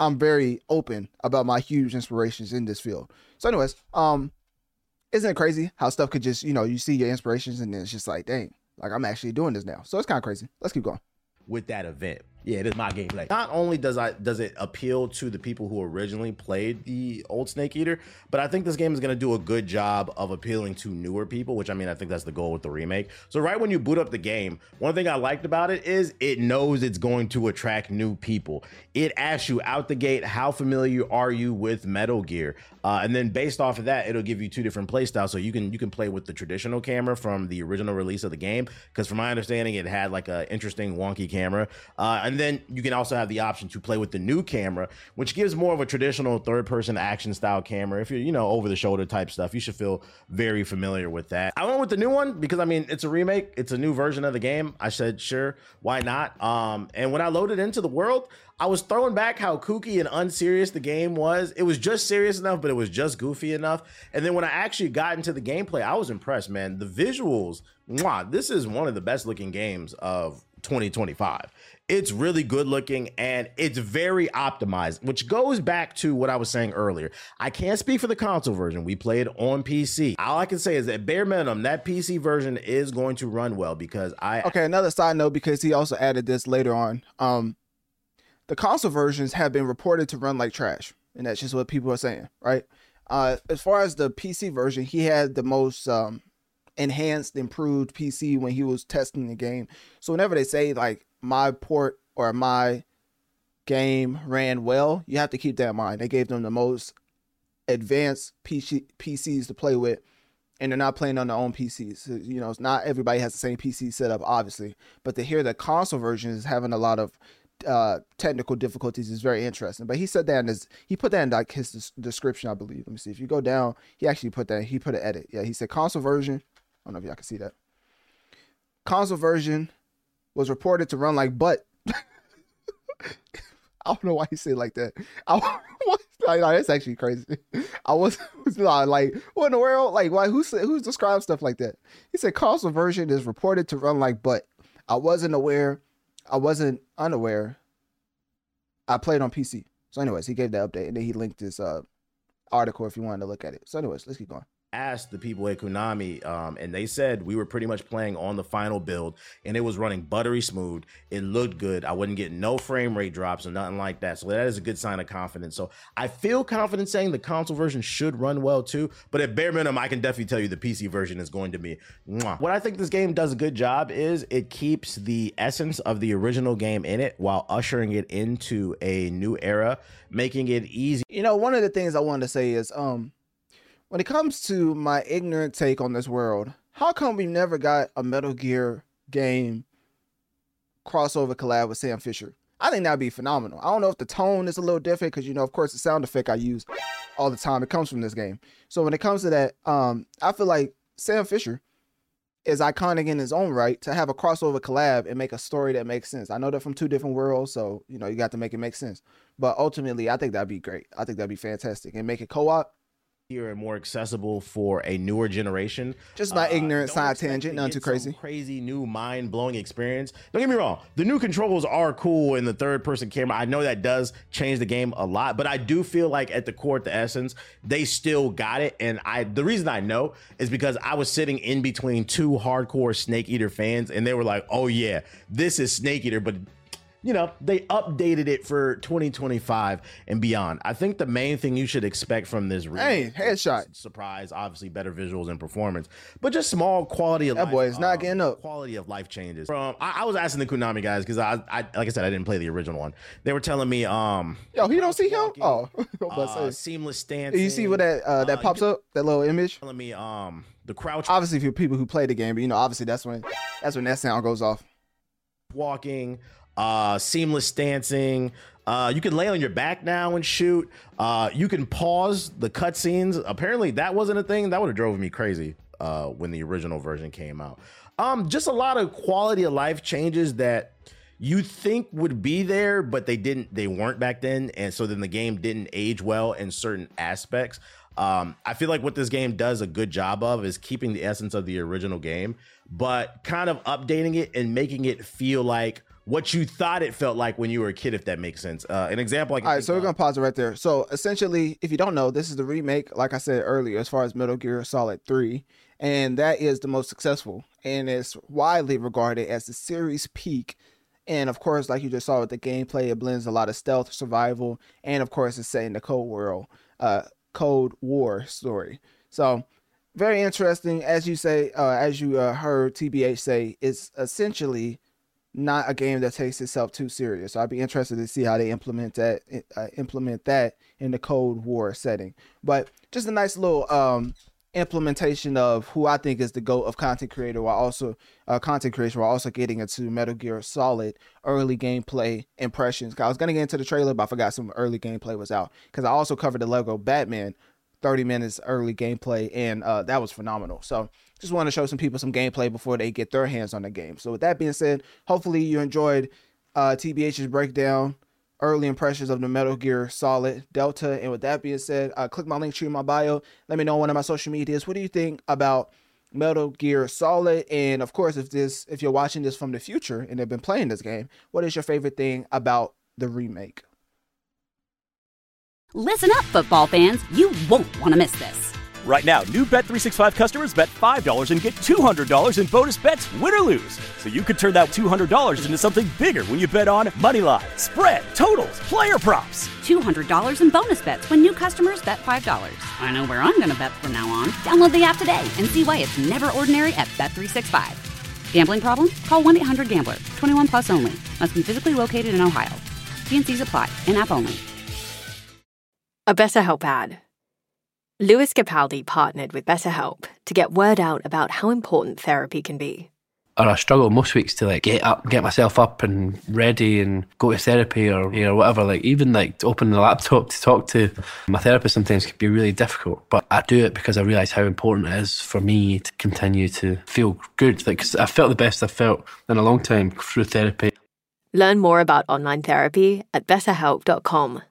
I'm very open about my huge inspirations in this field. So anyways, isn't it crazy how stuff could just, you see your inspirations and then it's just like, dang, like I'm actually doing this now. So it's kind of crazy. Let's keep going. With that event. Yeah, it is my gameplay. Not only does it appeal to the people who originally played the old Snake Eater, but I think this game is going to do a good job of appealing to newer people, which I think that's the goal with the remake. So right when you boot up the game, one thing I liked about it is it knows it's going to attract new people. It asks you out the gate, how familiar are you with Metal Gear? And then based off of that, it'll give you 2 different play styles. So you can play with the traditional camera from the original release of the game, because from my understanding, it had like a interesting wonky camera. And then you can also have the option to play with the new camera, which gives more of a traditional third-person action style camera. If you're, over-the-shoulder type stuff, you should feel very familiar with that. I went with the new one because, it's a remake. It's a new version of the game. I said, sure, why not? And when I loaded into the world, I was throwing back how kooky and unserious the game was. It was just serious enough, but it was just goofy enough. And then when I actually got into the gameplay, I was impressed, man. The visuals, this is one of the best looking games of 2025. It's really good looking and it's very optimized, which goes back to what I was saying earlier. I can't speak for the console version. We played on PC. All I can say is that bare minimum, that PC version is going to run well because Okay, another side note, because he also added this later on. The console versions have been reported to run like trash, and that's just what people are saying, right? As far as the PC version, he had the most enhanced, improved PC when he was testing the game. So whenever they say like my port or my game ran well, you have to keep that in mind. They gave them the most advanced PCs to play with, and they're not playing on their own PCs. It's not everybody has the same PC setup, obviously, but to hear the console version is having a lot of technical difficulties is very interesting. But he said that he put that in like his description, I believe. Let me see. If you go down, he actually put an edit. Yeah, he said console version. I don't know if y'all can see that. Console version was reported to run like butt. I don't know why he said it like that. That's actually crazy. I was like, what in the world? Like, why? Who's described stuff like that? He said console version is reported to run like butt. I wasn't unaware. I played on PC. So anyways, he gave that update and then he linked this article if you wanted to look at it. So anyways, let's keep going. Asked the people at Konami, and they said we were pretty much playing on the final build and it was running buttery smooth. It looked good. I wouldn't get no frame rate drops or nothing like that. So that is a good sign of confidence. So I feel confident saying the console version should run well too, but at bare minimum, I can definitely tell you the PC version is going to be mwah. What I think this game does a good job is it keeps the essence of the original game in it while ushering it into a new era, making it easy. One of the things I wanted to say is, when it comes to my ignorant take on this world, how come we never got a Metal Gear game crossover collab with Sam Fisher? I think that'd be phenomenal. I don't know if the tone is a little different because, of course, the sound effect I use all the time, it comes from this game. So when it comes to that, I feel like Sam Fisher is iconic in his own right to have a crossover collab and make a story that makes sense. I know they're from 2 different worlds, so, you got to make it make sense. But ultimately, I think that'd be great. I think that'd be fantastic. And make it co-op. And more accessible for a newer generation. Just my ignorant side tangent, nothing too crazy. Crazy new mind-blowing experience. Don't get me wrong, the new controls are cool in the third-person camera. I know that does change the game a lot, but I do feel like at the core, at the essence, they still got it. And the reason I know is because I was sitting in between 2 hardcore Snake Eater fans, and they were like, "Oh yeah, this is Snake Eater," but they updated it for 2025 and beyond. I think the main thing you should expect from this headshot surprise, obviously better visuals and performance, but just small quality of life. That boy is not getting up. Quality of life changes. I was asking the Konami guys because I like I said, I didn't play the original one. They were telling me, yo, he don't see him. Seamless stance. You see what that pops up? That little image. Telling me, the crouch. Obviously, for people who play the game, but obviously that's when that sound goes off. Walking. Seamless stancing. You can lay on your back now and shoot. You can pause the cutscenes. Apparently that wasn't a thing. That would have drove me crazy when the original version came out. Just a lot of quality of life changes that you think would be there, but they weren't back then. And so then the game didn't age well in certain aspects. I feel like what this game does a good job of is keeping the essence of the original game, but kind of updating it and making it feel like what you thought it felt like when you were a kid, if that makes sense. An example. All right, so we're going to pause it right there. So essentially, if you don't know, this is the remake, like I said earlier, as far as Metal Gear Solid 3. And that is the most successful. And it's widely regarded as the series peak. And of course, like you just saw with the gameplay, it blends a lot of stealth, survival, and of course, it's set in the Cold War story. So very interesting. As you say, as you heard TBH say, it's essentially not a game that takes itself too serious. So I'd be interested to see how they implement that in the Cold War setting. But just a nice little implementation of who I think is the GOAT of content creator, while also getting into Metal Gear Solid early gameplay impressions. I was gonna get into the trailer, but I forgot some early gameplay was out, because I also covered the Lego Batman 30 minutes early gameplay, and that was phenomenal. So just want to show some people some gameplay before they get their hands on the game. So with that being said, hopefully you enjoyed TBH's breakdown, early impressions of the Metal Gear Solid Delta. And with that being said, click my link tree in my bio. Let me know on one of my social medias. What do you think about Metal Gear Solid? And of course, if you're watching this from the future and have been playing this game, what is your favorite thing about the remake? Listen up, football fans. You won't want to miss this. Right now, new Bet365 customers bet $5 and get $200 in bonus bets, win or lose. So you could turn that $200 into something bigger when you bet on moneyline, spread, totals, player props. $200 in bonus bets when new customers bet $5. I know where I'm going to bet from now on. Download the app today and see why it's never ordinary at Bet365. Gambling problem? Call 1-800-GAMBLER. 21 plus only. Must be physically located in Ohio. T&Cs apply. In-app only. A BetterHelp ad. Lewis Capaldi partnered with BetterHelp to get word out about how important therapy can be. Or I struggle most weeks to get myself up and ready and go to therapy or whatever. Even to open the laptop to talk to my therapist sometimes can be really difficult. But I do it because I realise how important it is for me to continue to feel good. Because I felt the best I've felt in a long time through therapy. Learn more about online therapy at betterhelp.com.